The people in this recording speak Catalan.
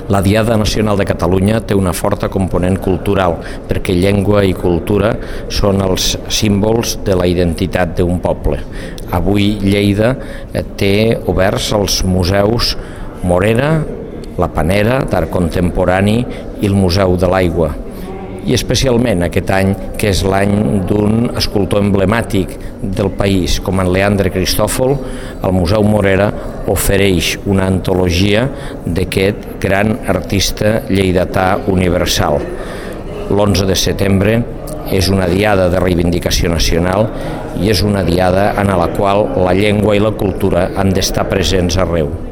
La Diada Nacional de Catalunya té una forta component cultural, perquè llengua i cultura són els símbols de la identitat d'un poble. Avui Lleida té oberts els museus Morera, la Panera, d'Art Contemporani i el Museu de l'Aigua. I especialment aquest any, que és l'any d'un escultor emblemàtic del país, com en Leandre Cristòfol, el Museu Morera ofereix una antologia d'aquest gran artista lleidatà universal. L'11 de setembre és una diada de reivindicació nacional i és una diada en la qual la llengua i la cultura han d'estar presents arreu.